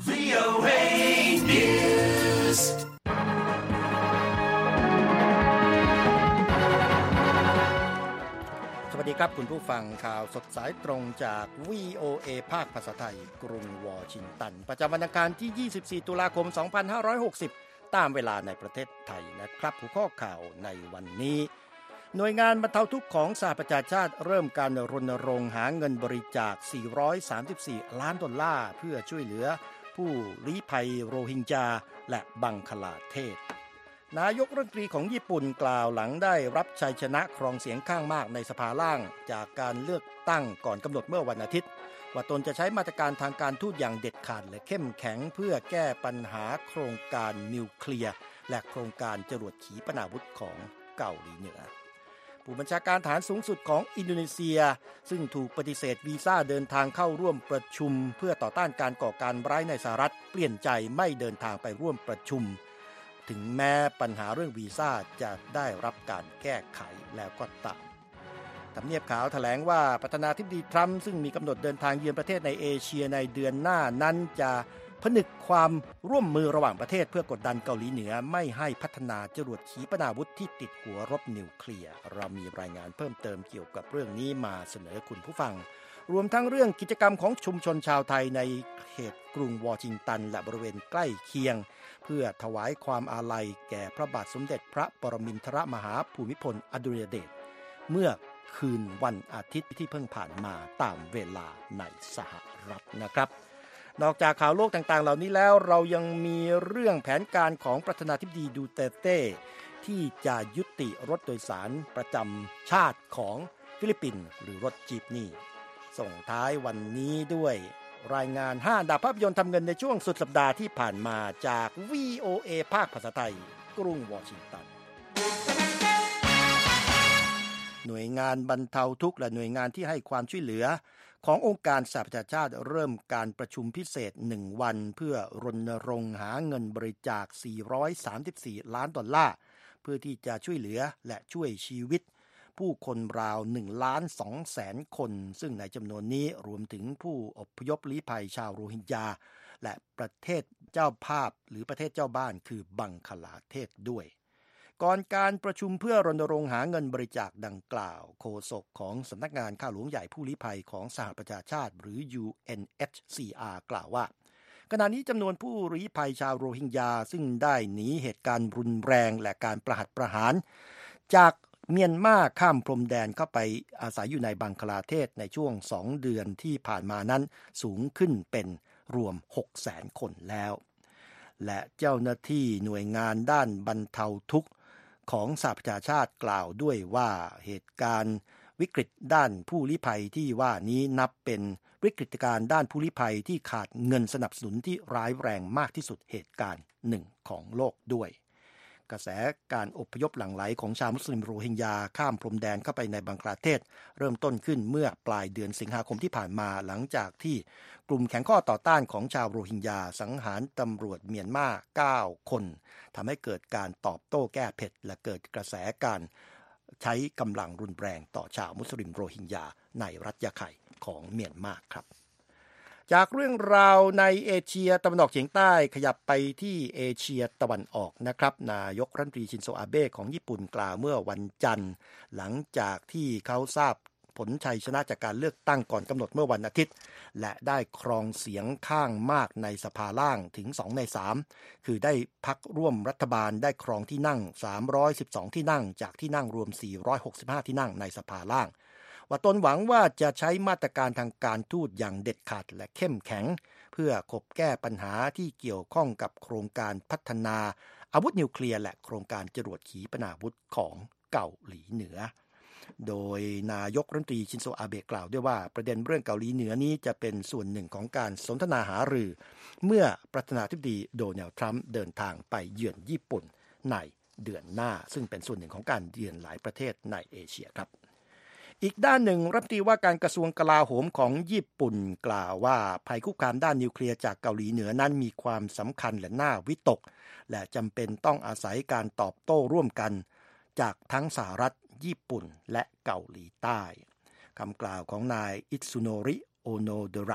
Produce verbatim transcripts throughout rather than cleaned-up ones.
วี โอ เอ Newsสวัสดีครับคุณผู้ฟังข่าวสดสายตรงจาก วี โอ เอ ภาคภาษาไทยกรุงวอชิงตันประจำวันอังคารที่ยี่สิบสี่ตุลาคมสองพันห้าร้อยหกสิบตามเวลาในประเทศไทยนะครับหัวข้อข่าวในวันนี้หน่วยงานบรรเทาทุกข์ของสหประชาชาติเริ่มการรณรงค์หาเงินบริจาคสี่ร้อยสามสิบสี่ล้านดอลลาร์เพื่อช่วยเหลือผู้ลี้ภัยโรฮิงญาและบังคลาเทศนายกรัฐมนตรีของญี่ปุ่นกล่าวหลังได้รับชัยชนะครองเสียงข้างมากในสภาล่างจากการเลือกตั้งก่อนกำหนดเมื่อวันอาทิตย์ว่าตนจะใช้มาตรการทางการทูตอย่างเด็ดขาดและเข้มแข็งเพื่อแก้ปัญหาโครงการนิวเคลียร์และโครงการจรวดขีปนาวุธของเกาหลีเหนือผู้บัญชาการทหารสูงสุดของอินโดนีเซียซึ่งถูกปฏิเสธวีซ่าเดินทางเข้าร่วมประชุมเพื่อต่อต้านการก่อการร้ายในสหรัฐเปลี่ยนใจไม่เดินทางไปร่วมประชุมถึงแม้ปัญหาเรื่องวีซ่าจะได้รับการแก้ไขแล้วก็ตามทำเนียบขาวแถลงว่าประธานาธิบดีทรัมป์ซึ่งมีกำหนดเดินทางเยือนประเทศในเอเชียในเดือนหน้านั้นจะผนึกความร่วมมือระหว่างประเทศเพื่อกดดันเกาหลีเหนือไม่ให้พัฒนาจรวดขีปนาวุธที่ติดหัวรบนิวเคลียร์เรามีรายงานเพิ่มเติมเกี่ยวกับเรื่องนี้มาเสนอคุณผู้ฟังรวมทั้งเรื่องกิจกรรมของชุมชนชาวไทยในเขตกรุงวอชิงตันและบริเวณใกล้เคียงเพื่อถวายความอาลัยแก่พระบาทสมเด็จพระปรมินทรมหาภูมิพลอดุลยเดชเมื่อคืนวันอาทิตย์ที่เพิ่งผ่านมาตามเวลาในสหรัฐนะครับนอกจากข่าวโลกต่างๆเหล่านี้แล้วเรายังมีเรื่องแผนการของประธานาธิบดีดูเตเต้ที่จะยุติรถโดยสารประจำชาติของฟิลิปปินส์หรือรถจีปนี่ส่งท้ายวันนี้ด้วยรายงานห้าอันดับภาพยนตร์ทำเงินในช่วงสุดสัปดาห์ที่ผ่านมาจาก วี โอ เอ ภาคภาษาไทยกรุงวอชิงตันหน่วยงานบรรเทาทุกข์และหน่วยงานที่ให้ความช่วยเหลือขององค์การสหประชาชาติเริ่มการประชุมพิเศษหนึ่งวันเพื่อรณรงค์หาเงินบริจาคสี่ร้อยสามสิบสี่ล้านดอลลาร์เพื่อที่จะช่วยเหลือและช่วยชีวิตผู้คนราว หนึ่งล้านสองแสน คนซึ่งในจำนวนนี้รวมถึงผู้อพยพลี้ภัยชาวโรฮิงญาและประเทศเจ้าภาพหรือประเทศเจ้าบ้านคือบังคลาเทศด้วยก่อนการประชุมเพื่อรณรงค์หาเงินบริจาคดังกล่าวโฆษกของสำนักงานข้าหลวงใหญ่ผู้ลี้ภัยของสหประชาชาติหรือ ยู เอ็น เอช ซี อาร์ กล่าวว่าขณะนี้จำนวนผู้ลี้ภัยชาวโรฮิงญาซึ่งได้หนีเหตุการณ์รุนแรงและการประหัตประหารจากเมียนมาข้ามพรมแดนเข้าไปอาศัยอยู่ในบังคลาเทศในช่วงสองเดือนที่ผ่านมานั้นสูงขึ้นเป็นรวม หกแสน คนแล้วและเจ้าหน้าที่หน่วยงานด้านบรรเทาทุกข์ของสหประชาชาติกล่าวด้วยว่าเหตุการณ์วิกฤตด้านผู้ลี้ภัยที่ว่านี้นับเป็นวิกฤตการณ์ด้านผู้ลี้ภัยที่ขาดเงินสนับสนุนที่ร้ายแรงมากที่สุดเหตุการณ์หนึ่งของโลกด้วยกระแสการอพยพหลั่งไหลของชาวมุสลิมโรฮิงญาข้ามพรมแดนเข้าไปในบังคลาเทศเริ่มต้นขึ้นเมื่อปลายเดือนสิงหาคมที่ผ่านมาหลังจากที่กลุ่มแข็งข้อต่อต้านของชาวโรฮิงญาสังหารตำรวจเมียนมาเก้าคนทำให้เกิดการตอบโต้แก้เผ็ดและเกิดกระแสการใช้กำลังรุนแรงต่อชาวมุสลิมโรฮิงญาในรัฐยะไข่ของเมียนมาครับจากเรื่องราวในเอเชียตะวันออกเฉียงใต้ขยับไปที่เอเชียตะวันออกนะครับนายกรัฐมนตรีชินโซอาเบะของญี่ปุ่นกล่าวเมื่อวันจันทร์หลังจากที่เขาทราบผลชัยชนะจากการเลือกตั้งก่อนกำหนดเมื่อวันอาทิตย์และได้ครองเสียงข้างมากในสภาล่างถึงสองในสามคือได้พรรคร่วมรัฐบาลได้ครองที่นั่งสามร้อยสิบสองที่นั่งจากที่นั่งรวมสี่ร้อยหกสิบห้าที่นั่งในสภาล่างว่าตนหวังว่าจะใช้มาตรการทางการทูตอย่างเด็ดขาดและเข้มแข็งเพื่อขบแก้ปัญหาที่เกี่ยวข้องกับโครงการพัฒนาอาวุธนิวเคลียร์และโครงการจรวดขีปนาวุธของเกาหลีเหนือโดยนายกรัฐมนตรีชินโซอาเบะกล่าวด้วยว่าประเด็นเรื่องเกาหลีเหนือนี้จะเป็นส่วนหนึ่งของการสนทนาหารือเมื่อประธานาธิบดีโดนัลด์ทรัมป์เดินทางไปเยือนญี่ปุ่นในเดือนหน้าซึ่งเป็นส่วนหนึ่งของการเยือนหลายประเทศในเอเชียครับอีกด้านหนึ่งรัฐมนตรีว่าการกระทรวงกลาโหมของญี่ปุ่นกล่าวว่าภัยคุกคามด้านนิวเคลียร์จากเกาหลีเหนือนั้นมีความสำคัญและน่าวิตกและจำเป็นต้องอาศัยการตอบโต้ร่วมกันจากทั้งสหรัฐญี่ปุ่นและเกาหลีใต้คำกล่าวของนายอิตซุโนริโอโนเดระ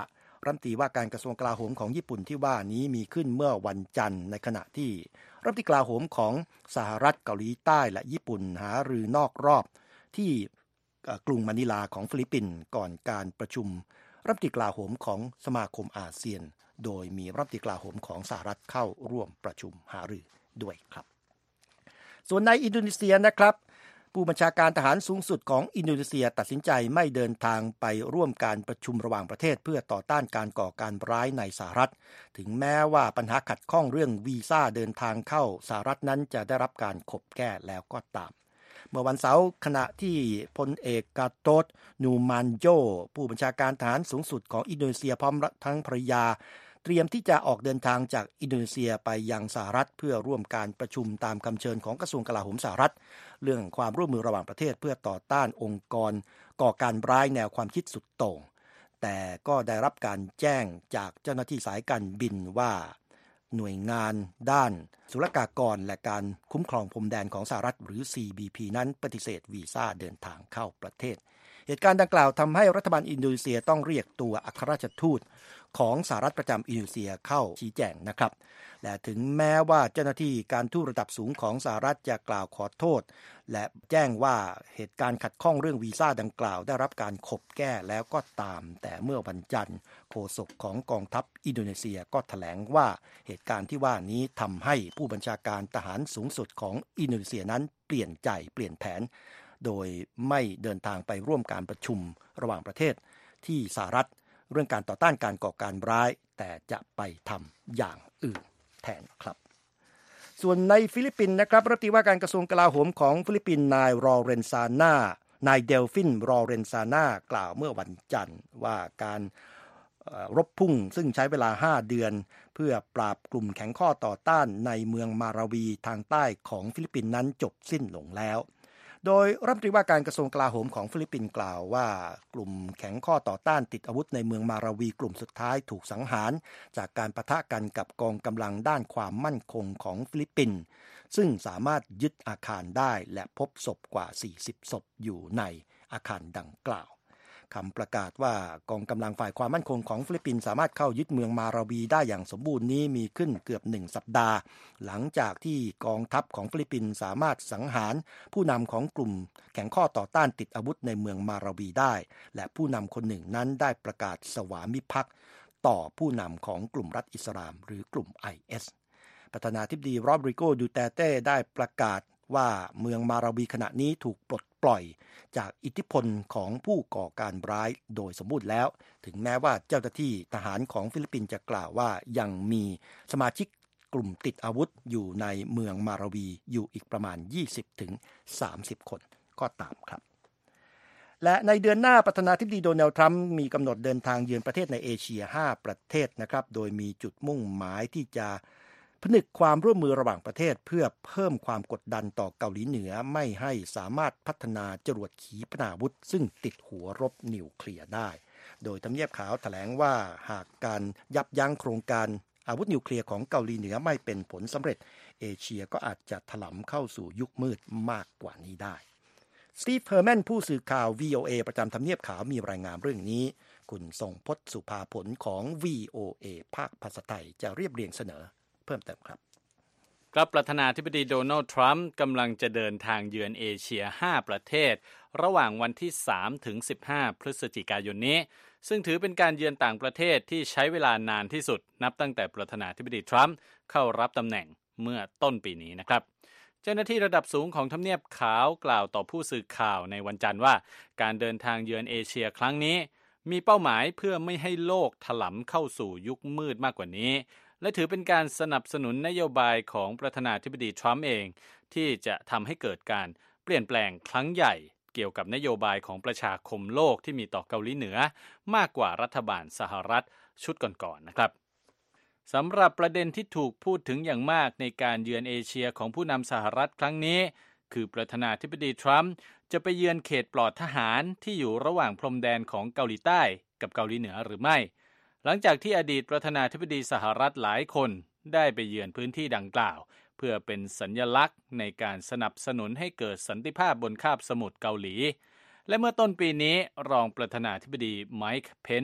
รัฐมนตรีว่าการกระทรวงกลาโหมของญี่ปุ่นที่ว่านี้มีขึ้นเมื่อวันจันทร์ในขณะที่รัฐมนตรีกลาโหมของสหรัฐเกาหลีใต้และญี่ปุ่นหารือนอกรอบที่กรุงมะนิลาของฟิลิปปินส์ก่อนการประชุมรัฐมนตรีกลาโหมของสมาคมอาเซียนโดยมีรัฐมนตรีกลาโหมของสหรัฐเข้าร่วมประชุมหารือด้วยครับส่วนในอินโดนีเซียนะครับผู้บัญชาการทหารสูงสุดของอินโดนีเซียตัดสินใจไม่เดินทางไปร่วมการประชุมระหว่างประเทศเพื่อต่อต้านการก่อการร้ายในสหรัฐถึงแม้ว่าปัญหาขัดข้องเรื่องวีซ่าเดินทางเข้าสหรัฐนั้นจะได้รับการขบแก้แล้วก็ตามเมื่อวันเสาร์ขณะที่พลเอกกาโตส นูมันโญผู้บัญชาการทหารสูงสุดของอินโดนีเซียพร้อมทั้งภรรยาเตรียมที่จะออกเดินทางจากอินโดนีเซียไปยังสหรัฐเพื่อร่วมการประชุมตามคำเชิญของกระทรวงกลาโหมสหรัฐเรื่องความร่วมมือระหว่างประเทศเพื่อต่อต้านองค์กรก่อการร้ายแนวความคิดสุดโต่งแต่ก็ได้รับการแจ้งจากเจ้าหน้าที่สายการบินว่าหน่วยงานด้านศุลกากรและการคุ้มครองพรมแดนของสหรัฐหรือ ซี บี พี นั้นปฏิเสธวีซ่าเดินทางเข้าประเทศเหตุการณ์ดังกล่าวทำให้รัฐบาลอินโดนีเซียต้องเรียกตัวอัครราชทูตของสหรัฐประจำอินโดนีเซียเข้าชี้แจงนะครับและถึงแม้ว่าเจ้าหน้าที่การทูตระดับสูงของสหรัฐจะกล่าวขอโทษและแจ้งว่าเหตุการณ์ขัดข้องเรื่องวีซ่าดังกล่าวได้รับการขบแก้แล้วก็ตามแต่เมื่อวันจันทร์โฆษกของกองทัพอินโดนีเซียก็แถลงว่าเหตุการณ์ที่ว่านี้ทำให้ผู้บัญชาการทหารสูงสุดของอินโดนีเซียนั้นเปลี่ยนใจเปลี่ยนแผนโดยไม่เดินทางไปร่วมการประชุมระหว่างประเทศที่สหรัฐเรื่องการต่อต้านการก่อการร้ายแต่จะไปทำอย่างอื่นแทนครับส่วนในฟิลิปปินส์นะครับรัฐมนตรีว่าการกระทรวงกลาโหมของฟิลิปปินส์นายรอเรนซาน่านายเดลฟินรอเรนซาน่ากล่าวเมื่อวันจันทร์ว่าการรบพุ่งซึ่งใช้เวลาห้าเดือนเพื่อปราบกลุ่มแข็งข้อต่อต้านในเมืองมาราวีทางใต้ของฟิลิปปินส์นั้นจบสิ้นลงแล้วโดยรัฐมนตรีว่าการกระทรวงกลาโหมของฟิลิปปินส์กล่าวว่ากลุ่มแข็งข้อต่อต้านติดอาวุธในเมืองมาราวีกลุ่มสุดท้ายถูกสังหารจากการปะทะกันกับกองกำลังด้านความมั่นคงของฟิลิปปินส์ซึ่งสามารถยึดอาคารได้และพบศพกว่าสี่สิบศพอยู่ในอาคารดังกล่าวคำประกาศว่ากองกำลังฝ่ายความมั่นคงของฟิลิปปินส์สามารถเข้ายึดเมืองมาราวีได้อย่างสมบูรณ์นี้มีขึ้นเกือบหนึ่งสัปดาห์หลังจากที่กองทัพของฟิลิปปินส์สามารถสังหารผู้นำของกลุ่มแข็งข้อต่อต้านติดอาวุธในเมืองมาราวีได้และผู้นำคนหนึ่งนั้นได้ประกาศสวามิภักดิ์ต่อผู้นำของกลุ่มรัฐอิสลามหรือกลุ่ม ไอ เอส ประธานาธิบดีโรดริโก ดูเตเต้ได้ประกาศว่าเมืองมาราวีขณะนี้ถูกปลดปล่อยจากอิทธิพลของผู้ก่อการร้ายโดยสมบูรณ์แล้วถึงแม้ว่าเจ้าหน้าที่ทหารของฟิลิปปินส์จะกล่าวว่ายังมีสมาชิกกลุ่มติดอาวุธอยู่ในเมืองมาราวีอยู่อีกประมาณ ยี่สิบถึงสามสิบ คนก็ตามครับและในเดือนหน้าประธานาธิบดีโดนัลด์ทรัมป์มีกำหนดเดินทางเยือนประเทศในเอเชียห้าประเทศนะครับโดยมีจุดมุ่งหมายที่จะผนึกความร่วมมือระหว่างประเทศเพื่อเพิ่มความกดดันต่อเกาหลีเหนือไม่ให้สามารถพัฒนาจรวดขีปนาวุธซึ่งติดหัวรบนิวเคลียร์ได้โดยทำเนียบขาวแถลงว่าหากการยับยั้งโครงการอาวุธนิวเคลียร์ของเกาหลีเหนือไม่เป็นผลสำเร็จเอเชียก็อาจจะถลำเข้าสู่ยุคมืดมากกว่านี้ได้สตีฟเฮอร์แมนผู้สื่อข่าว วี โอ เอ ประจำทำเนียบขาวมีรายงานเรื่องนี้คุณทรงพจน์สุภาผลของ วี โอ เอ ภาคภาษาไทยจะเรียบเรียงเสนอเพิ่มเติมครับครับประธานาธิบดีโดนัลด์ทรัมป์กำลังจะเดินทางเยือนเอเชียห้าประเทศระหว่างวันที่สามถึงสิบห้าพฤศจิกายนนี้ซึ่งถือเป็นการเยือนต่างประเทศที่ใช้เวลานานที่สุดนับตั้งแต่ประธานาธิบดีทรัมป์เข้ารับตำแหน่งเมื่อต้นปีนี้นะครับเจ้าหน้าที่ระดับสูงของทำเนียบขาวกล่าวต่อผู้สื่อข่าวในวันจันทร์ว่าการเดินทางเยือนเอเชียครั้งนี้มีเป้าหมายเพื่อไม่ให้โลกถลำเข้าสู่ยุคมืดมากกว่านี้และถือเป็นการสนับสนุนนโยบายของประธานาธิบดีทรัมป์เองที่จะทำให้เกิดการเปลี่ยนแปลงครั้งใหญ่เกี่ยวกับนโยบายของประชาคมโลกที่มีต่อเกาหลีเหนือมากกว่ารัฐบาลสหรัฐชุดก่อนๆนะครับสำหรับประเด็นที่ถูกพูดถึงอย่างมากในการเยือนเอเชียของผู้นำสหรัฐครั้งนี้คือประธานาธิบดีทรัมป์จะไปเยือนเขตปลอดทหารที่อยู่ระหว่างพรมแดนของเกาหลีใต้กับเกาหลีเหนือหรือไม่หลังจากที่อดีตประธานาธิบดีสหรัฐหลายคนได้ไปเยือนพื้นที่ดังกล่าวเพื่อเป็นสัญลักษณ์ในการสนับสนุนให้เกิดสันติภาพบนคาบสมุทรเกาหลีและเมื่อต้นปีนี้รองประธานาธิบดีไมค์เพนส์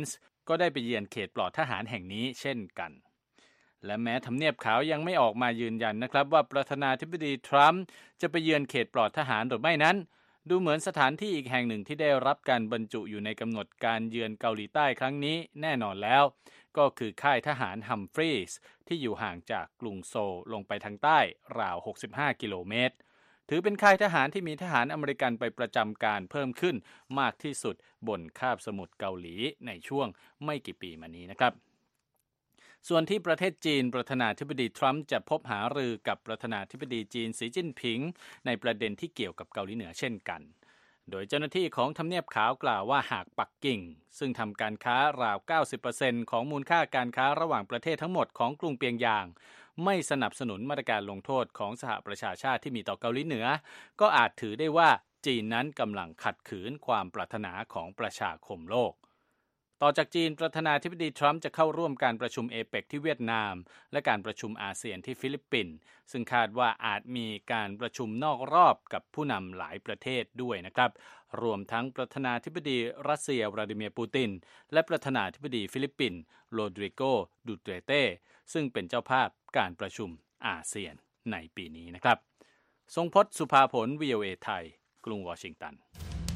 ก็ได้ไปเยือนเขตปลอดทหารแห่งนี้เช่นกันและแม้ทำเนียบขาวยังไม่ออกมายืนยันนะครับว่าประธานาธิบดีทรัมป์จะไปเยือนเขตปลอดทหารหรือไม่นั้นดูเหมือนสถานที่อีกแห่งหนึ่งที่ได้รับการบรรจุอยู่ในกำหนดการเยือนเกาหลีใต้ครั้งนี้แน่นอนแล้วก็คือค่ายทหารฮัมฟรีสที่อยู่ห่างจากกรุงโซลลงไปทางใต้ราวหกสิบห้ากิโลเมตรถือเป็นค่ายทหารที่มีทหารอเมริกันไปประจำการเพิ่มขึ้นมากที่สุดบนคาบสมุทรเกาหลีในช่วงไม่กี่ปีมานี้นะครับส่วนที่ประเทศจีนประธานาธิบดีทรัมป์จะพบหารือกับประธานาธิบดีจีนสีจิ้นผิงในประเด็นที่เกี่ยวกับเกาหลีเหนือเช่นกันโดยเจ้าหน้าที่ของทำเนียบขาวกล่าวว่าหากปักกิ่งซึ่งทำการค้าราว เก้าสิบเปอร์เซ็นต์ ของมูลค่าการค้าระหว่างประเทศทั้งหมดของกรุงเปียงยางไม่สนับสนุนมาตรการลงโทษของสหประชาชาติที่มีต่อเกาหลีเหนือก็อาจถือได้ว่าจีนนั้นกำลังขัดขืนความปรารถนาของประชาคมโลกต่อจากจีนประธานาธิบดีทรัมป์จะเข้าร่วมการประชุมเอเปกที่เวียดนามและการประชุมอาเซียนที่ฟิลิปปินส์ซึ่งคาดว่าอาจมีการประชุมนอกรอบกับผู้นำหลายประเทศด้วยนะครับรวมทั้งประธานาธิบดีรัสเซียวลาดิเมียร์ปูตินและประธานาธิบดีฟิลิปปินส์โรดริโก ดูเตเต้ซึ่งเป็นเจ้าภาพการประชุมอาเซียนในปีนี้นะครับทรงพจน์ สุภาผล วี โอ เอ ไทยกรุงวอชิงตัน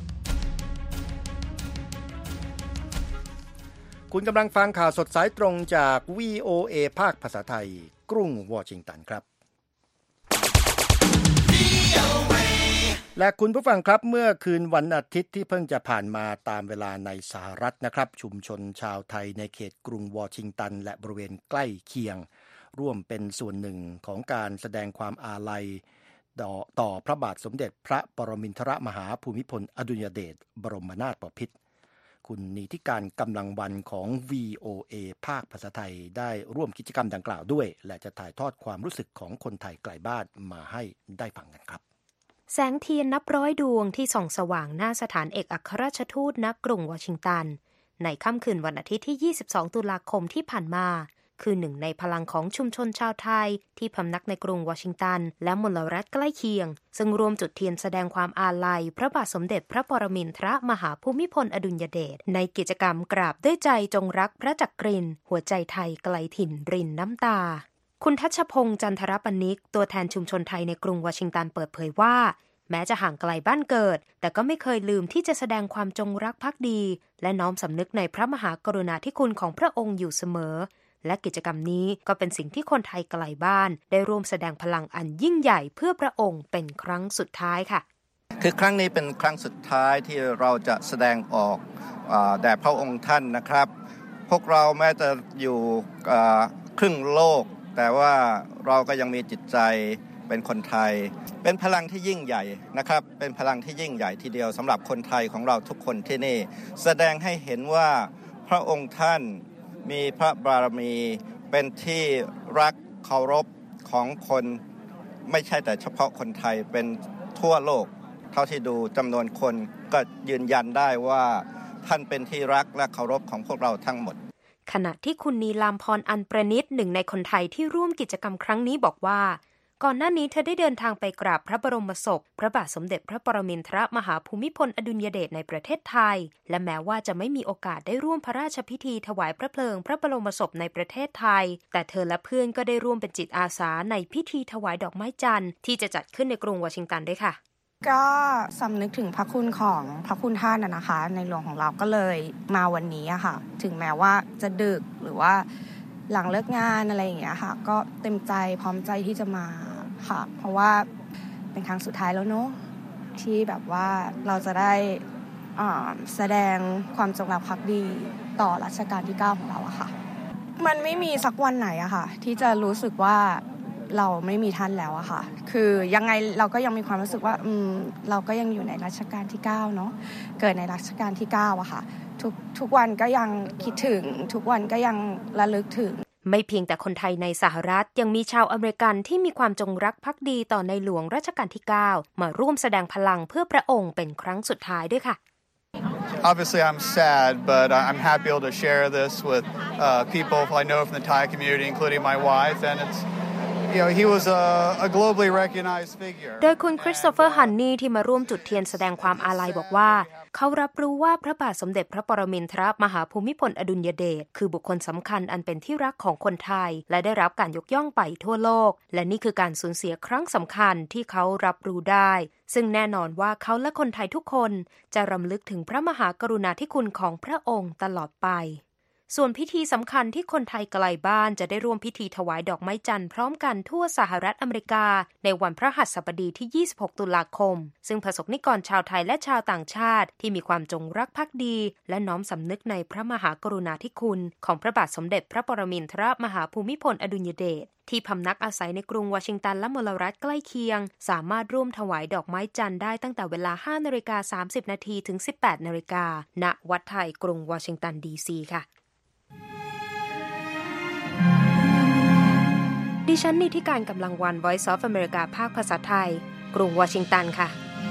คุณกำลังฟังข่าวสดสายตรงจาก วี โอ เอ ภาคภาษาไทยกรุงวอชิงตันครับและคุณผู้ฟังครับเมื่อคืนวันอาทิตย์ที่เพิ่งจะผ่านมาตามเวลาในสหรัฐนะครับชุมชนชาวไทยในเขตกรุงวอชิงตันและบริเวณใกล้เคียงร่วมเป็นส่วนหนึ่งของการแสดงความอาลัยต่อพระบาทสมเด็จพระปรมินทรมหาภูมิพลอดุลยเดชบรมนาถบพิตรคุณนิติการกำลังวันของ วี โอ เอ ภาคภาษาไทยได้ร่วมกิจกรรมดังกล่าวด้วยและจะถ่ายทอดความรู้สึกของคนไทยไกลบ้านมาให้ได้ฟังกันครับแสงเทียนนับร้อยดวงที่ส่องสว่างหน้าสถานเอกอัครราชทูตณกรุงวอชิงตันในค่ำคืนวันอาทิตย์ที่ ยี่สิบสอง ตุลาคมที่ผ่านมาคือหนึ่งในพลังของชุมชนชาวไทยที่พำนักในกรุงวอชิงตันและมลรัฐใกล้เคียงซึ่งรวมจุดเทียนแสดงความอาลัยพระบาทสมเด็จพระปรมินทรมหาภูมิพลอดุลยเดชในกิจกรรมกราบด้วยใจจงรักพระจักรินทร์หัวใจไทยไกลถิ่นรินน้ำตาคุณทัชพงษ์จันทรปนิกตัวแทนชุมชนไทยในกรุงวอชิงตันเปิดเผยว่าแม้จะห่างไกลบ้านเกิดแต่ก็ไม่เคยลืมที่จะแสดงความจงรักภักดีและน้อมสำนึกในพระมหากรุณาธิคุณของพระองค์อยู่เสมอและกิจกรรมนี้ก็เป็นสิ่งที่คนไทยไกลบ้านได้ร่วมแสดงพลังอันยิ่งใหญ่เพื่อพระองค์เป็นครั้งสุดท้ายค่ะคือครั้งนี้เป็นครั้งสุดท้ายที่เราจะแสดงออกแด่พระองค์ท่านนะครับพวกเราแม้จะอยู่ครึ่งโลกแต่ว่าเราก็ยังมีจิตใจเป็นคนไทยเป็นพลังที่ยิ่งใหญ่นะครับเป็นพลังที่ยิ่งใหญ่ทีเดียวสำหรับคนไทยของเราทุกคนที่นี่แสดงให้เห็นว่าพระองค์ท่านมีพระบารมีเป็นที่รักเคารพของคนไม่ใช่แต่เฉพาะคนไทยเป็นทั่วโลกเท่าที่ดูจำนวนคนก็ยืนยันได้ว่าท่านเป็นที่รักและเคารพของพวกเราทั้งหมดขณะที่คุณนีลามพรอันประณิตหนึ่งในคนไทยที่ร่วมกิจกรรมครั้งนี้บอกว่าก่อนหน้านี้เธอได้เดินทางไปกราบพระบรมศพพระบาทสมเด็จพระปรมินทรมหาภูมิพลอดุลยเดชในประเทศไทยและแม้ว่าจะไม่มีโอกาสได้ร่วมพระราชพิธีถวายพระเพลิงพระบรมศพในประเทศไทยแต่เธอและเพื่อนก็ได้ร่วมเป็นจิตอาสาในพิธีถวายดอกไม้จันทร์ที่จะจัดขึ้นในกรุงวอชิงตันด้วยค่ะก็สำนึกถึงพระคุณของพระคุณท่านนะคะในหลวงของเราก็เลยมาวันนี้อะค่ะถึงแม้ว่าจะดึกหรือว่าหลังเลิกงานอะไรอย่างเงี้ยค่ะก็เต็มใจพร้อมใจที่จะมาค่ะเพราะว่าเป็นครั้งสุดท้ายแล้วเนาะที่แบบว่าเราจะได้แสดงความจงรักภักดีต่อรัชกาลที่เก้าของเราอะค่ะมันไม่มีสักวันไหนอะค่ะที่จะรู้สึกว่าเราไม่มีท่านแล้วอะค่ะคือยังไงเราก็ยังมีความรู้สึกว่าอืมเราก็ยังอยู่ในรัชกาลที่เก้าเนาะเกิดในรัชกาลที่เก้าอะค่ะทุกทุกวันก็ยังคิดถึงทุกวันก็ยังระลึกถึงไม่เพียงแต่คนไทยในสหรัฐยังมีชาวอเมริกันที่มีความจงรักภักดีต่อในหลวงรัชกาลที่เก้ามาร่วมแสดงพลังเพื่อพระองค์เป็นครั้งสุดท้ายด้วยค่ะ Obviously, I'm sad, but I'm happy to share this with uh, people I know from the Thai community, including my wife, and it's you know he was a, a globally recognized figure. โดยคุณคริสโตเฟอร์ฮันนี่ที่มาร่วมจุดเทียนแสดงความอาลัยบอกว่าเขารับรู้ว่าพระบาทสมเด็จพระปรมินทรมหาภูมิพลอดุลยเดชคือบุคคลสำคัญอันเป็นที่รักของคนไทยและได้รับการยกย่องไปทั่วโลกและนี่คือการสูญเสียครั้งสำคัญที่เขารับรู้ได้ซึ่งแน่นอนว่าเขาและคนไทยทุกคนจะรำลึกถึงพระมหากรุณาธิคุณของพระองค์ตลอดไปส่วนพิธีสำคัญที่คนไทยไกลบ้านจะได้ร่วมพิธีถวายดอกไม้จันทร์พร้อมกันทั่วสหรัฐอเมริกาในวันพฤหัสบดีที่ยี่สิบหกตุลาคมซึ่งประสบนิกรชาวไทยและชาวต่างชาติที่มีความจงรักภักดีและน้อมสำนึกในพระมหากรุณาธิคุณของพระบาทสมเด็จพระปรมินทรมหาภูมิพลอดุลยเดชที่พำนักอาศัยในกรุงวอชิงตันและมลรัฐใกล้เคียงสามารถร่วมถวายดอกไม้จันทร์ได้ตั้งแต่เวลา ห้านาฬิกาสามสิบนาทีถึง สิบแปดนาฬิกาณวัดไทยกรุงวอชิงตันดีซีค่ะดิฉันนิติการกำลังวัน Voice of America ภาคภาษาไทยกรุงวอชิงตันค่ะ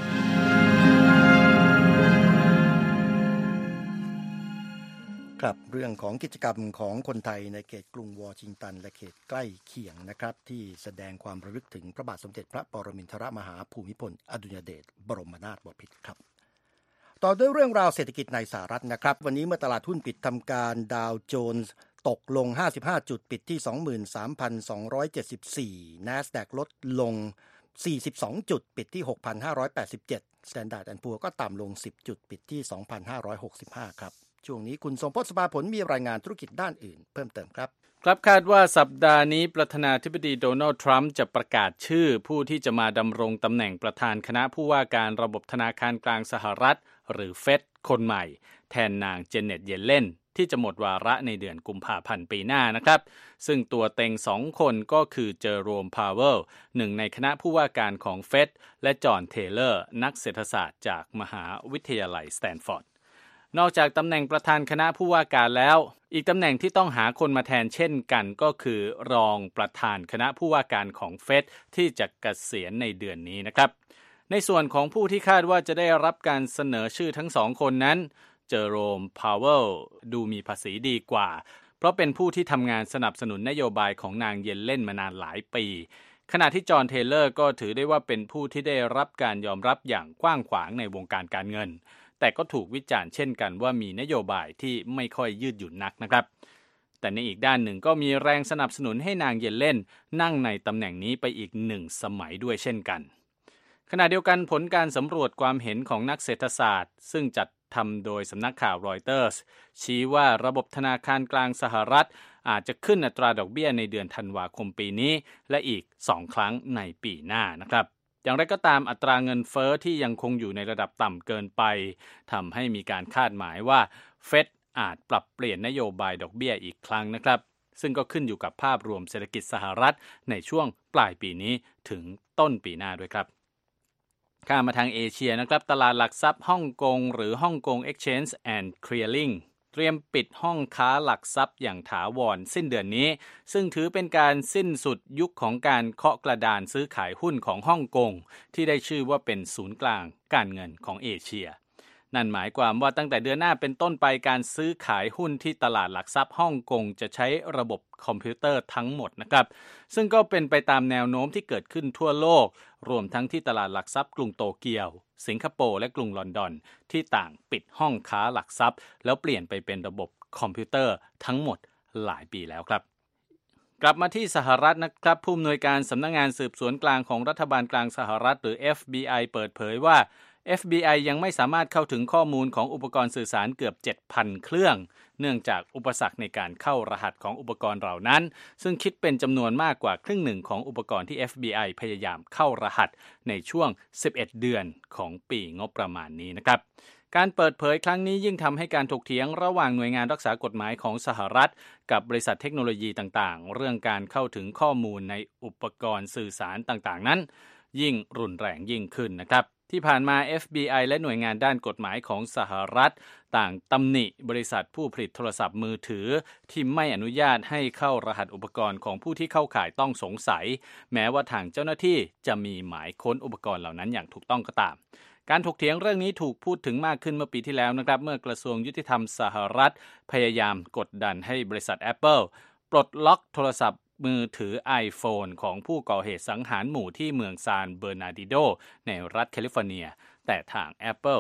ครับเรื่องของกิจกรรมของคนไทยในเขตกรุงวอชิงตันและเขตใกล้เคียงนะครับที่แสดงความระลึกถึงพระบาทสมเด็จพระปรมินทรมหาภูมิพลอดุลยเดชบรมนาถบพิตรครับต่อด้วยเรื่องราวเศรษฐกิจในสหรัฐนะครับวันนี้เมื่อตลาดหุ้นปิดทำการดาวโจนส์ตกลงห้าสิบห้าจุดปิดที่ สองหมื่นสามพันสองร้อยเจ็ดสิบสี่ NASDAQ ลดลงสี่สิบสองจุดปิดที่ หกพันห้าร้อยแปดสิบเจ็ด Standard แอนด์ Poor's ก็ต่ำลงสิบจุดปิดที่ สองพันห้าร้อยหกสิบห้า ครับช่วงนี้คุณสมพจน์ สภาผลมีรายงานธุรกิจด้านอื่นเพิ่มเติมครับครับคาดว่าสัปดาห์นี้ประธานาธิบดีโดนัลด์ทรัมป์จะประกาศชื่อผู้ที่จะมาดำรงตำแหน่งประธานคณะผู้ว่าการระบบธนาคารกลางสหรัฐหรือเฟดคนใหม่แทนนางเจเน็ตเยลเลนที่จะหมดวาระในเดือนกุมภาพันธ์ปีหน้านะครับซึ่งตัวเต็งสองคนก็คือเจอโรมพาวเวลหนึ่งในคณะผู้ว่าการของเฟดและจอห์นเทเลอร์นักเศรษฐศาสตร์จากมหาวิทยาลัยสแตนฟอร์ดนอกจากตำแหน่งประธานคณะผู้ว่าการแล้วอีกตำแหน่งที่ต้องหาคนมาแทนเช่นกันก็คือรองประธานคณะผู้ว่าการของเฟดที่จะเกษียณในเดือนนี้นะครับในส่วนของผู้ที่คาดว่าจะได้รับการเสนอชื่อทั้งสองคนนั้นเจอโรมพาวเวลดูมีภาษีดีกว่าเพราะเป็นผู้ที่ทำงานสนับสนุนนโยบายของนางเยลเลนมานานหลายปีขณะที่จอห์นเทเลอร์ก็ถือได้ว่าเป็นผู้ที่ได้รับการยอมรับอย่างกว้างขวางในวงการการเงินแต่ก็ถูกวิจารณ์เช่นกันว่ามีนโยบายที่ไม่ค่อยยืดหยุ่นนักนะครับแต่ในอีกด้านหนึ่งก็มีแรงสนับสนุนให้นางเยลเลนนั่งในตำแหน่งนี้ไปอีกหนึ่งสมัยด้วยเช่นกันขณะเดียวกันผลการสำรวจความเห็นของนักเศรษฐศาสตร์ซึ่งจัดทำโดยสำนักข่าวรอยเตอร์สชี้ว่าระบบธนาคารกลางสหรัฐอาจจะขึ้นอัตราดอกเบี้ยในเดือนธันวาคมปีนี้และอีกสองครั้งในปีหน้านะครับอย่างไรก็ตามอัตราเงินเฟ้อที่ยังคงอยู่ในระดับต่ำเกินไปทำให้มีการคาดหมายว่าเฟดอาจปรับเปลี่ยนนโยบายดอกเบี้ยอีกครั้งนะครับซึ่งก็ขึ้นอยู่กับภาพรวมเศรษฐกิจสหรัฐในช่วงปลายปีนี้ถึงต้นปีหน้าด้วยครับข้ามมาทางเอเชียนะครับตลาดหลักทรัพย์ฮ่องกงหรือฮ่องกง Exchange and Clearing เตรียมปิดห้องค้าหลักทรัพย์อย่างถาวรสิ้นเดือนนี้ซึ่งถือเป็นการสิ้นสุดยุคของการเคาะกระดานซื้อขายหุ้นของฮ่องกงที่ได้ชื่อว่าเป็นศูนย์กลางการเงินของเอเชียนั่นหมายความว่าตั้งแต่เดือนหน้าเป็นต้นไปการซื้อขายหุ้นที่ตลาดหลักทรัพย์ฮ่องกงจะใช้ระบบคอมพิวเตอร์ทั้งหมดนะครับซึ่งก็เป็นไปตามแนวโน้มที่เกิดขึ้นทั่วโลกรวมทั้งที่ตลาดหลักทรัพย์กรุงโตเกียวสิงคโปร์และกรุงลอนดอนที่ต่างปิดห้องค้าหลักทรัพย์แล้วเปลี่ยนไปเป็นระบบคอมพิวเตอร์ทั้งหมดหลายปีแล้วครับกลับมาที่สหรัฐนะครับผู้อำนวยการสำนักงานสืบสวนกลางของรัฐบาลกลางสหรัฐหรือ เอฟ บี ไอ เปิดเผยว่าเอฟ บี ไอ ยังไม่สามารถเข้าถึงข้อมูลของอุปกรณ์สื่อสารเกือบ เจ็ดพัน เครื่องเนื่องจากอุปสรรคในการเข้ารหัสของอุปกรณ์เหล่านั้นซึ่งคิดเป็นจำนวนมากกว่าครึ่งหนึ่งของอุปกรณ์ที่ เอฟ บี ไอ พยายามเข้ารหัสในช่วงสิบเอ็ดเดือนของปีงบประมาณนี้นะครับการเปิดเผยครั้งนี้ยิ่งทำให้การถกเถียงระหว่างหน่วยงานรักษากฎหมายของสหรัฐกับบริษัทเทคโนโลยีต่างๆเรื่องการเข้าถึงข้อมูลในอุปกรณ์สื่อสารต่างๆนั้นยิ่งรุนแรงยิ่งขึ้นนะครับที่ผ่านมา เอฟ บี ไอ และหน่วยงานด้านกฎหมายของสหรัฐต่างตำหนิบริษัทผู้ผลิตโทรศัพท์มือถือที่ไม่อนุญาตให้เข้ารหัสอุปกรณ์ของผู้ที่เข้าข่ายต้องสงสัยแม้ว่าทางเจ้าหน้าที่จะมีหมายค้นอุปกรณ์เหล่านั้นอย่างถูกต้องก็ตามการถกเถียงเรื่องนี้ถูกพูดถึงมากขึ้นเมื่อปีที่แล้วนะครับเมื่อกระทรวงยุติธรรมสหรัฐพยายามกดดันให้บริษัท Apple ปลดล็อกโทรศัพท์มือถือ iPhone ของผู้ก่อเหตุสังหารหมู่ที่เมืองซานเบอร์นาร์ดิโดในรัฐแคลิฟอร์เนียแต่ทาง Apple ต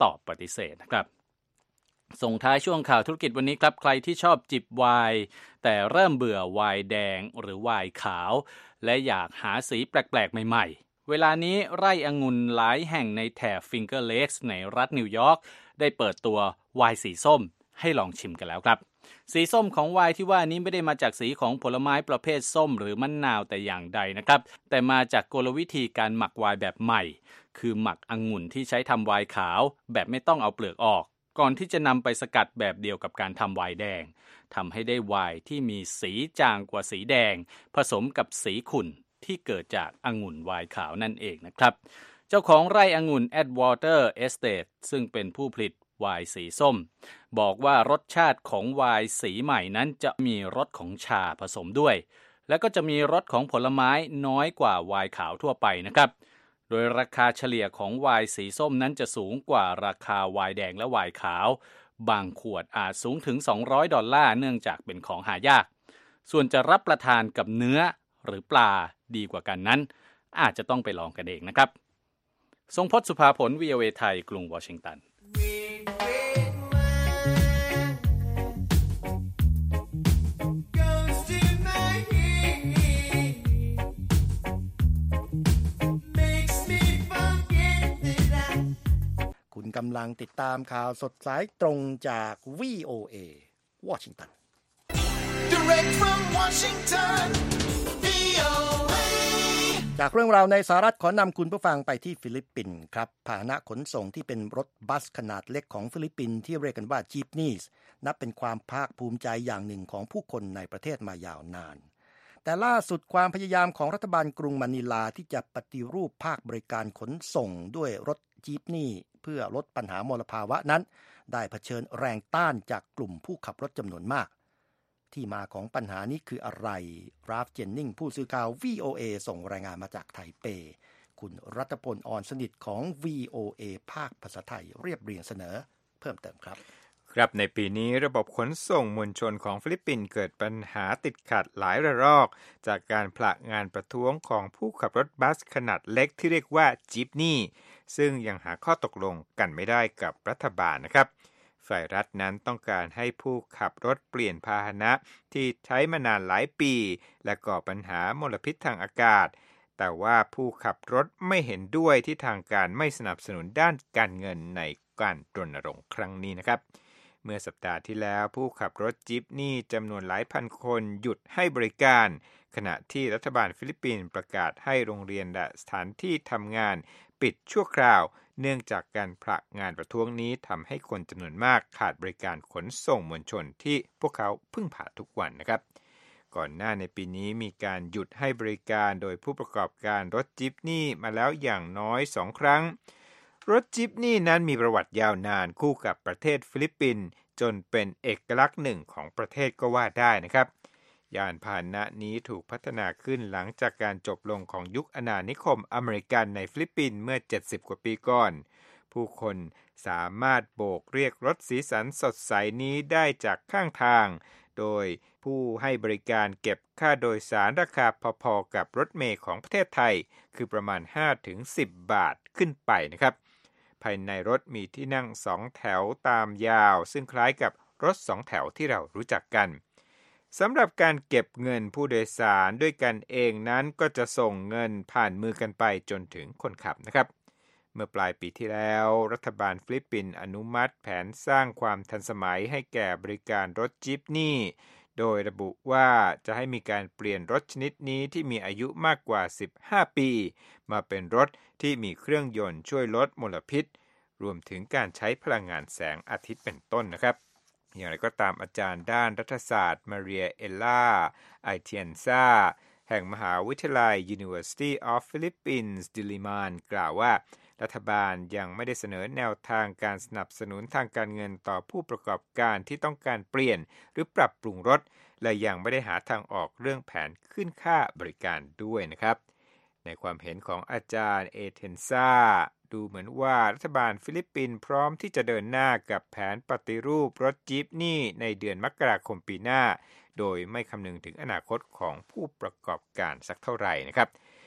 ตอบปฏิเสธนะครับส่งท้ายช่วงข่าวธุรกิจวันนี้ครับใครที่ชอบจิบไวน์แต่เริ่มเบื่อไวน์แดงหรือไวน์ขาวและอยากหาสีแปลกๆใหม่ๆเวลานี้ไร่องุ่นหลายแห่งในแถบฟิงเกอร์เลคส์ในรัฐนิวยอร์กได้เปิดตัวไวน์สีส้มให้ลองชิมกันแล้วครับสีส้มของไวน์ที่ว่านี้ไม่ได้มาจากสีของผลไม้ประเภทส้มหรือมะนาวแต่อย่างใดนะครับแต่มาจากกลวิธีการหมักไวน์แบบใหม่คือหมักองุ่นที่ใช้ทำไวน์ขาวแบบไม่ต้องเอาเปลือกออกก่อนที่จะนำไปสกัดแบบเดียวกับการทำไวน์แดงทำให้ได้ไวน์ที่มีสีจางกว่าสีแดงผสมกับสีขุ่นที่เกิดจากองุ่นไวน์ขาวนั่นเองนะครับเจ้าของไร่องุ่น Atwater Estate ซึ่งเป็นผู้ผลิตไวน์สีส้มบอกว่ารสชาติของไวน์สีใหม่นั้นจะมีรสของชาผสมด้วยและก็จะมีรสของผลไม้น้อยกว่าไวน์ขาวทั่วไปนะครับโดยราคาเฉลี่ยของไวน์สีส้มนั้นจะสูงกว่าราคาไวน์แดงและไวน์ขาวบางขวดอาจสูงถึงสองร้อยดอลลาร์เนื่องจากเป็นของหายากส่วนจะรับประทานกับเนื้อหรือปลาดีกว่ากันนั้นอาจจะต้องไปลองกันเองนะครับทรงพจน์สุภาผล วี โอ เอ ไทยกรุงวอชิงตันคุณกำลังติดตามข่าวสดสายตรงจาก วี โอ เอ วอชิงตัน Direct from Washington วี โอ เอ จากเรื่องราวในสหรัฐขอนำคุณผู้ฟังไปที่ฟิลิปปินส์ครับพาหนะขนส่งที่เป็นรถบัสขนาดเล็กของฟิลิปปินส์ที่เรียกกันว่าจีปนีสนับเป็นความภาคภูมิใจอย่างหนึ่งของผู้คนในประเทศมายาวนานแต่ล่าสุดความพยายามของรัฐบาลกรุงมะนิลาที่จะปฏิรูปภาคบริการขนส่งด้วยรถจีปนีเพื่อลดปัญหามลภาวะนั้นได้เผชิญแรงต้านจากกลุ่มผู้ขับรถจำนวนมากที่มาของปัญหานี้คืออะไรราฟเจนนิงผู้สื่อข่าว วี โอ เอ ส่งรายงานมาจากไทเปคุณรัตพล อ่อนสนิทของ วี โอ เอ ภาคภาษาไทยเรียบเรียงเสนอเพิ่มเติมครับครับในปีนี้ระบบขนส่งมวลชนของฟิลิปปินส์เกิดปัญหาติดขัดหลายระลอกจากการผลักงานประท้วงของผู้ขับรถบัสขนาดเล็กที่เรียกว่าจีปนีซึ่งยังหาข้อตกลงกันไม่ได้กับรัฐบาลนะครับฝ่ายรัฐนั้นต้องการให้ผู้ขับรถเปลี่ยนพาหนะที่ใช้มานานหลายปีและก่อปัญหามลพิษทางอากาศแต่ว่าผู้ขับรถไม่เห็นด้วยที่ทางการไม่สนับสนุนด้านการเงินในการรณรงค์ครั้งนี้นะครับเมื่อสัปดาห์ที่แล้วผู้ขับรถจีปนีจำนวนหลายพันคนหยุดให้บริการขณะที่รัฐบาลฟิลิปปินส์ประกาศให้โรงเรียนและสถานที่ทำงานปิดชั่วคราวเนื่องจากการผลักงานประท้วงนี้ทำให้คนจำนวนมากขาดบริการขนส่งมวลชนที่พวกเขาพึ่งพาทุกวันนะครับก่อนหน้าในปีนี้มีการหยุดให้บริการโดยผู้ประกอบการรถจีปนีมาแล้วอย่างน้อยสองครั้งรถจีปนีนั้นมีประวัติยาวนานคู่กับประเทศฟิลิปปินส์จนเป็นเอกลักษณ์หนึ่งของประเทศก็ว่าได้นะครับยานพาหนะนี้ถูกพัฒนาขึ้นหลังจากการจบลงของยุคอาณานิคมอเมริกันในฟิลิปปินส์เมื่อเจ็ดสิบกว่าปีก่อนผู้คนสามารถโบกเรียกรถสีสันสดใสนี้ได้จากข้างทางโดยผู้ให้บริการเก็บค่าโดยสารราคาพอๆกับรถเมล์ของประเทศไทยคือประมาณ ห้าถึงสิบ บาทขึ้นไปนะครับภายในรถมีที่นั่งสองแถวตามยาวซึ่งคล้ายกับรถสองแถวที่เรารู้จักกันสำหรับการเก็บเงินผู้โดยสารด้วยกันเองนั้นก็จะส่งเงินผ่านมือกันไปจนถึงคนขับนะครับเมื่อปลายปีที่แล้วรัฐบาลฟิลิปปินส์อนุมัติแผนสร้างความทันสมัยให้แก่บริการรถจีปนีโดยระบุว่าจะให้มีการเปลี่ยนรถชนิดนี้ที่มีอายุมากกว่าสิบห้าปีมาเป็นรถที่มีเครื่องยนต์ช่วยลดมลพิษรวมถึงการใช้พลังงานแสงอาทิตย์เป็นต้นนะครับอย่างไรก็ตามอาจารย์ด้านรัฐศาสตร์มาเรียเอลล่าไอเทียนซาแห่งมหาวิทยาลัย University of Philippines Diliman กล่าวว่ารัฐบาลยังไม่ได้เสนอแนวทางการสนับสนุนทางการเงินต่อผู้ประกอบการที่ต้องการเปลี่ยนหรือปรับปรุงรถและยังไม่ได้หาทางออกเรื่องแผนขึ้นค่าบริการด้วยนะครับในความเห็นของอาจารย์เอเทนซาดูเหมือนว่ารัฐบาลฟิลิปปินส์พร้อมที่จะเดินหน้ากับแผนปฏิรูปรถจีปนีในเดือนมกราคมปีหน้าโดยไม่คำนึงถึงอนาคตของผู้ประกอบการสักเท่าไหร่นะครับ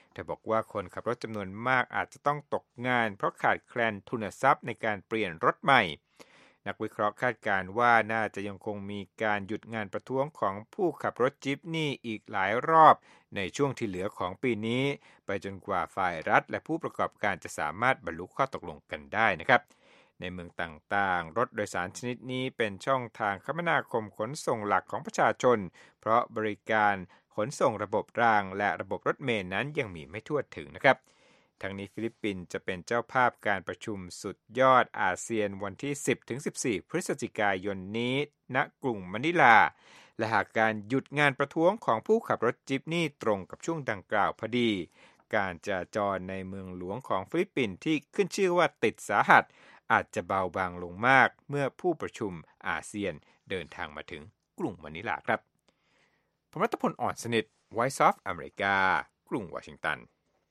เธอบอกว่าคนขับรถจำนวนมากอาจจะต้องตกงานเพราะขาดแคลนทุนทรัพย์ในการเปลี่ยนรถใหม่นักวิเคราะห์คาดการณ์ว่าน่าจะยังคงมีการหยุดงานประท้วงของผู้ขับรถจิปนี่อีกหลายรอบในช่วงที่เหลือของปีนี้ไปจนกว่าฝ่ายรัฐและผู้ประกอบการจะสามารถบรรลุข้อตกลงกันได้นะครับในเมืองต่างๆรถโดยสารชนิดนี้เป็นช่องทางคมนาคมขนส่งหลักของประชาชนเพราะบริการขนส่งระบบรางและระบบรถเมล์นั้นยังมีไม่ทั่วถึงนะครับทั้งนี้ฟิลิปปินส์จะเป็นเจ้าภาพการประชุมสุดยอดอาเซียนวันที่ สิบถึงสิบสี่ พฤศจิกายนนี้ณกรุงมะนิลาและหากการหยุดงานประท้วงของผู้ขับรถจิปนี่ตรงกับช่วงดังกล่าวพอดีการจราจรในเมืองหลวงของฟิลิปปินส์ที่ขึ้นชื่อว่าติดสาหัสอาจจะเบาบางลงมากเมื่อผู้ประชุมอาเซียนเดินทางมาถึงกรุงมะนิลาครับผมรัตพล อ่อนสนิท Voice of America กรุงวอชิงตัน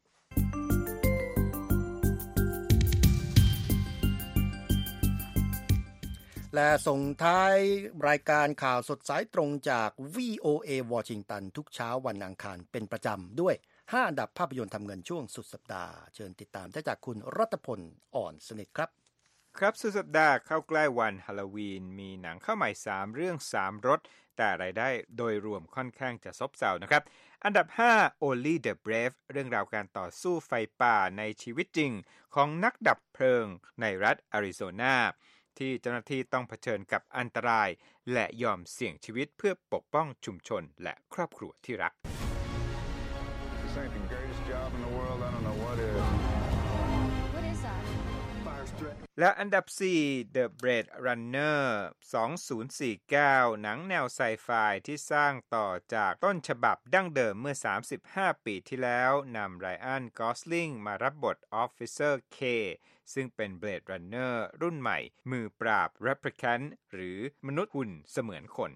และส่งท้ายรายการข่าวสดสายตรงจาก วี โอ เอ วอชิงตันทุกเช้าวันอังคารเป็นประจำด้วยห้าอันดับภาพยนตร์ทำเงินช่วงสุดสัปดาห์เชิญติดตามได้จากคุณรัตพล อ่อนสนิทครับครับสุดสัปดาห์เข้าใกล้วันฮาโลวีนมีหนังเข้าใหม่สามเรื่องสามรสแต่รายได้โดยรวมค่อนข้างจะซบเซานะครับอันดับห้า Only the Brave เรื่องราวการต่อสู้ไฟป่าในชีวิตจริงของนักดับเพลิงในรัฐอาริโซนาที่เจ้าหน้าที่ต้องเผชิญกับอันตรายและยอมเสี่ยงชีวิตเพื่อปกป้องชุมชนและครอบครัวที่รักและอันดับสี่ The Blade Runner สองพันสี่สิบเก้าหนังแนวไซไฟที่สร้างต่อจากต้นฉบับดั้งเดิมเมื่อสามสิบห้าปีที่แล้วนำไรอัน กอสลิงมารับบท Officer K ซึ่งเป็น Blade Runner รุ่นใหม่มือปราบ Replicant หรือมนุษย์หุ่นเสมือนคน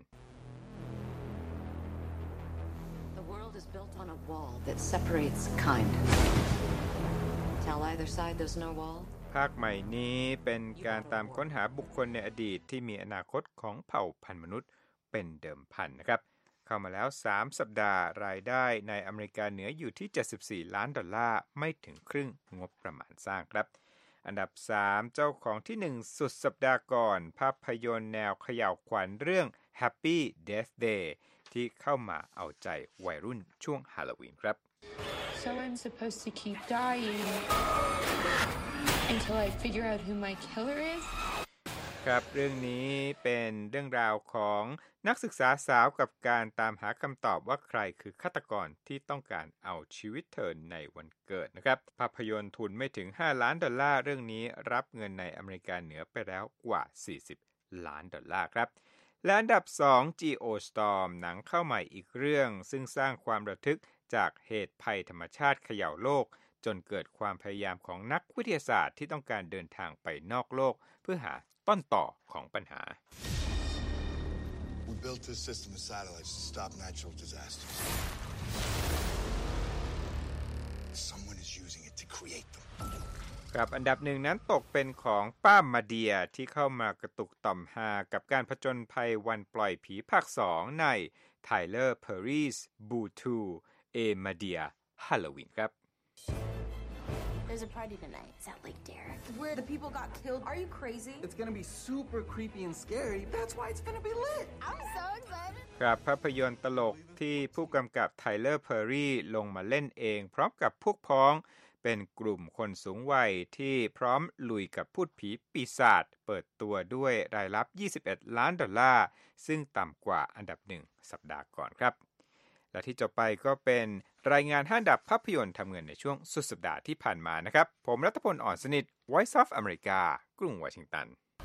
The world is built on a wall that separates kind. Tell either side there's no wall. ภาคใหม่นี้เป็นการตามค้นหาบุคคลในอดีตที่มีอนาคตของเผ่าพันธุ์มนุษย์เป็นเดิมพันนะครับเข้ามาแล้วสามสัปดาห์รายได้ในอเมริกาเหนืออยู่ที่เจ็ดสิบสี่ล้านดอลลาร์ไม่ถึงครึ่งงบประมาณสร้างครับอันดับสามเจ้าของที่หนึ่งสุดสัปดาห์ก่อนภาพยนตร์แนวเขย่าวขวัญเรื่อง Happy Death Day ที่เข้ามาเอาใจวัยรุ่นช่วงฮาโลวีนครับ So I'm supposed to keep dying until I figure out who my killer is ครับเรื่องนี้เป็นเรื่องราวของนักศึกษาสาวกับการตามหาคำตอบว่าใครคือฆาตกรที่ต้องการเอาชีวิตเธอในวันเกิดนะครับภาพยนตร์ทุนไม่ถึงห้าล้านดอลลาร์เรื่องนี้รับเงินในอเมริกาเหนือไปแล้วกว่าสี่สิบล้านดอลลาร์ครับและอันดับสอง Geostorm หนังเข้าใหม่อีกเรื่องซึ่งสร้างความระทึกจากเหตุภัยธรรมชาติเขย่าโลกจนเกิดความพยายามของนักวิทยาศาสตร์ที่ต้องการเดินทางไปนอกโลกเพื่อหาต้นต่อของปัญหา We built this system of satellites to stop natural disasters. Someone is using it to create them. ครับอันดับหนึ่งนั้นตกเป็นของป้ามาเดียที่เข้ามากระตุกต่อมฮากับการผจญภัยวันปล่อยผีภาคสองใน Tyler Perry's Boo two A Madea Halloween ครับ There's a party tonight. It's at Lake Derrick. Where the people got killed. Are you crazy? It's gonna be super creepy and scary. That's why it's gonna be lit. I'm so excited. ครับภาพยนตร์ตลกที่ผู้กำกับไทเลอร์ เพอร์รี่ลงมาเล่นเองพร้อมกับพวกพ้องเป็นกลุ่มคนสูงวัยที่พร้อมลุยกับพูดผีปีศาจเปิดตัวด้วยรายรับยี่สิบเอ็ดล้านดอลลาร์ซึ่งต่ำกว่าอันดับหนึ่งสัปดาห์ก่อนครับและที่จบไปก็เป็นรายงานห้าอันดับภาพยนตร์ทำเงินในช่วงสุดสัปดาห์ที่ผ่านมานะครับผมรัตพล อ่อนสนิท Voice of America กรุงวอชิงตัน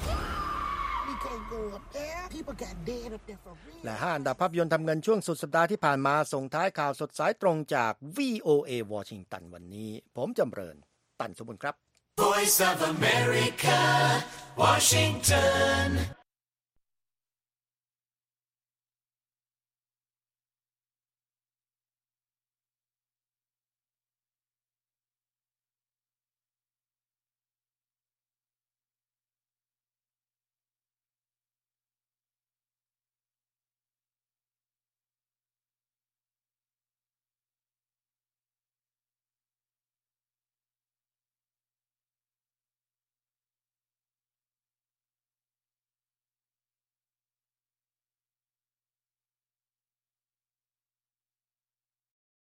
และห้าอันดับภาพยนตร์ทำเงินช่วงสุดสัปดาห์ที่ผ่านมาส่งท้ายข่าวสดสายตรงจาก วี โอ เอ วอชิงตันวันนี้ผมจำเริญตันสมบูรณ์ครับ Voice of America Washington